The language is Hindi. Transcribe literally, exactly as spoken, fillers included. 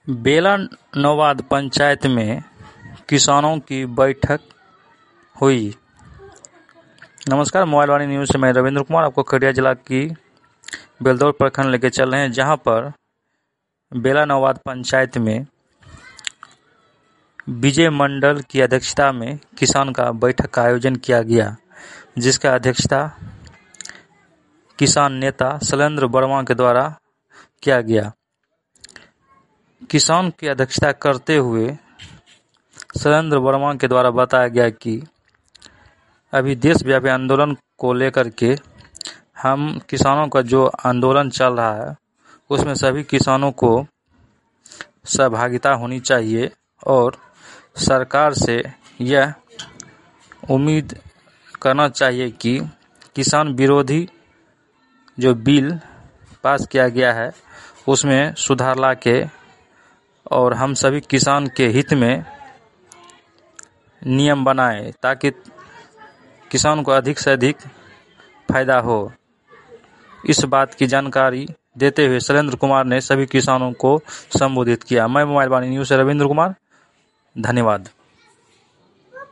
बेला नौवाद पंचायत में किसानों की बैठक हुई। नमस्कार, मोबाइल वाणी न्यूज़ से मैं रविंद्र कुमार आपको खगड़िया जिला की बेलदौर प्रखंड लेके चल रहे हैं, जहां पर बेला नौवाद पंचायत में विजय मंडल की अध्यक्षता में किसान का बैठक का आयोजन किया गया, जिसका अध्यक्षता किसान नेता शैलेंद्र वर्मा के द्वारा किया गया। किसान की अध्यक्षता करते हुए शैलेंद्र वर्मा के द्वारा बताया गया कि अभी देशव्यापी आंदोलन को लेकर के हम किसानों का जो आंदोलन चल रहा है उसमें सभी किसानों को सहभागिता होनी चाहिए और सरकार से यह उम्मीद करना चाहिए कि किसान विरोधी जो बिल पास किया गया है उसमें सुधार ला के और हम सभी किसान के हित में नियम बनाएं ताकि किसान को अधिक से अधिक फायदा हो। इस बात की जानकारी देते हुए शैलेंद्र कुमार ने सभी किसानों को संबोधित किया। मैं मोबाइल वाणी न्यूज़ से रविंद्र कुमार, धन्यवाद।